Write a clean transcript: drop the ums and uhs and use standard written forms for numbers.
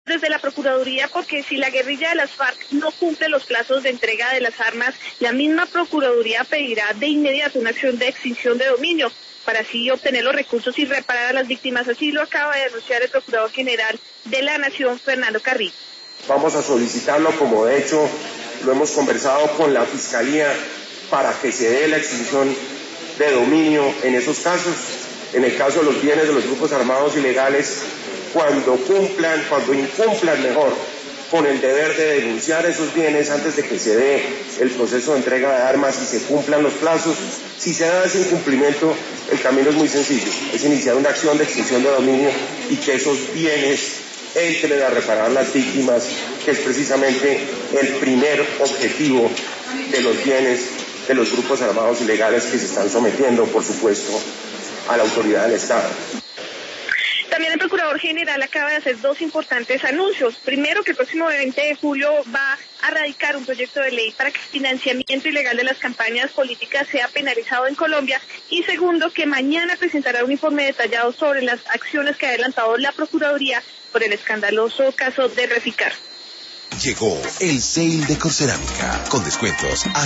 desde la Procuraduría, porque si la guerrilla de las FARC no cumple los plazos de entrega de las armas, la misma Procuraduría pedirá de inmediato una acción de extinción de dominio para así obtener los recursos y reparar a las víctimas. Así lo acaba de anunciar el Procurador General de la Nación, Fernando Carrillo. Vamos a solicitarlo, como de hecho lo hemos conversado con la Fiscalía, para que se dé la extinción de dominio en esos casos. En el caso de los bienes de los grupos armados ilegales, cuando incumplan con el deber de denunciar esos bienes antes de que se dé el proceso de entrega de armas y se cumplan los plazos. Si se da ese incumplimiento, el camino es muy sencillo, es iniciar una acción de extinción de dominio y que esos bienes entren a reparar las víctimas, que es precisamente el primer objetivo de los bienes de los grupos armados ilegales que se están sometiendo, por supuesto, a la autoridad del Estado. También el Procurador General acaba de hacer dos importantes anuncios. Primero, que el próximo 20 de julio va a radicar un proyecto de ley para que el financiamiento ilegal de las campañas políticas sea penalizado en Colombia. Y segundo, que mañana presentará un informe detallado sobre las acciones que ha adelantado la Procuraduría por el escandaloso caso de Reficar. Llegó el sale de Corcerámica, con descuentos